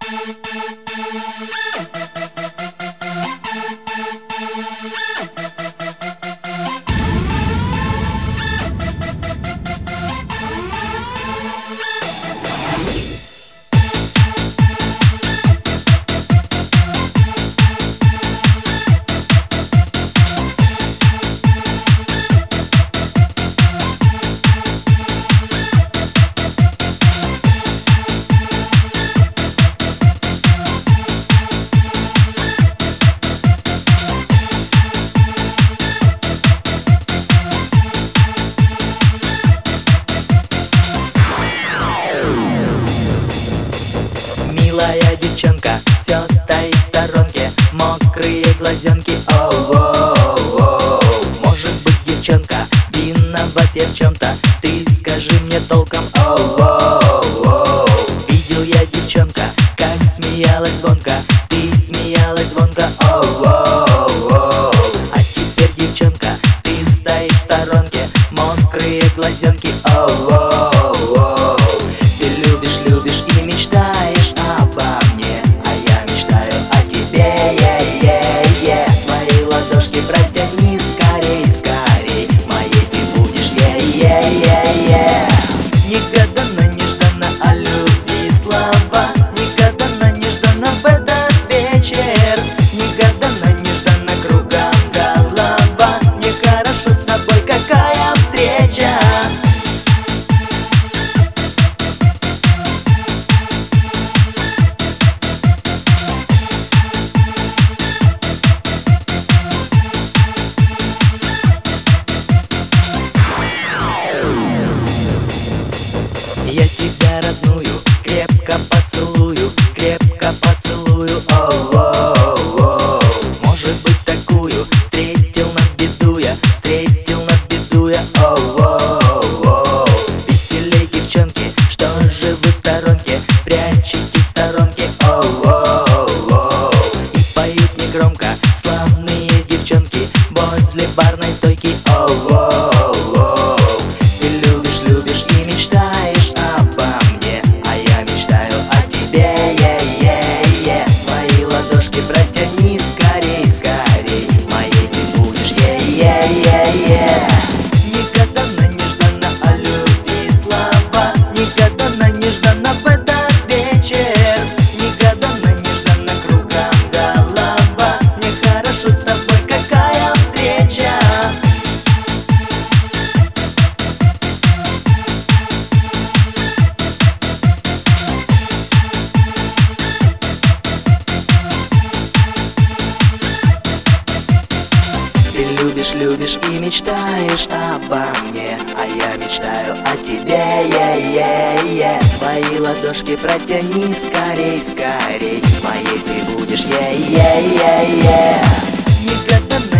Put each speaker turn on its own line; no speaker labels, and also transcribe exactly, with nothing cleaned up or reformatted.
Милая девчонка все стоит в сторонке, мокрые глазенки, оу-оу-оу. Может быть, девчонка, виновата в чем-то, ты скажи мне толком, оу-оу-оу. Видел я, девчонка, как смеялась звонко, ты смеялась звонко, оу-оу-оу. А теперь, девчонка, ты стоишь в сторонке, мокрые глазенки, оу-оу-оу. Ты любишь, любишь и мечтаешь обо мне, а я мечтаю о тебе, е-е-е. Свои ладошки протяни скорей, скорей, моей ты будешь, е-е-е-е. Негаданно, нежданно о любви слова, негаданно, нежданно в этот вечер, негаданно, нежданно кругом голова. Мне хорошо с тобой, какая встреча. Я тебя, родную, крепко поцелую, крепко поцелую, оу-оу-оу. Может быть, такую встретил на беду я, встретил на беду я, оу-оу-оу. Веселей, девчонки, что же вы в сторонке, прячетесь в сторонке, оу-оу-оу. И поют негромко славные девчонки возле барной стойки, оу-оу-оу. Ты любишь, любишь и мечтаешь обо мне, а я мечтаю о тебе, е-е-е. Свои ладошки протяни скорей, скорей, моей ты будешь, е-е-е-е. Негаданно, нежданно о любви слова, негаданно, нежданно в этот вечер, негаданно, нежданно кругом голова. Мне хорошо с тобой, какая встреча. Ты любишь, любишь и мечтаешь обо мне, а я мечтаю о тебе, е-е-е. Свои ладошки протяни скорей, скорей, моей ты будешь, е-е-е-е. Негаданно,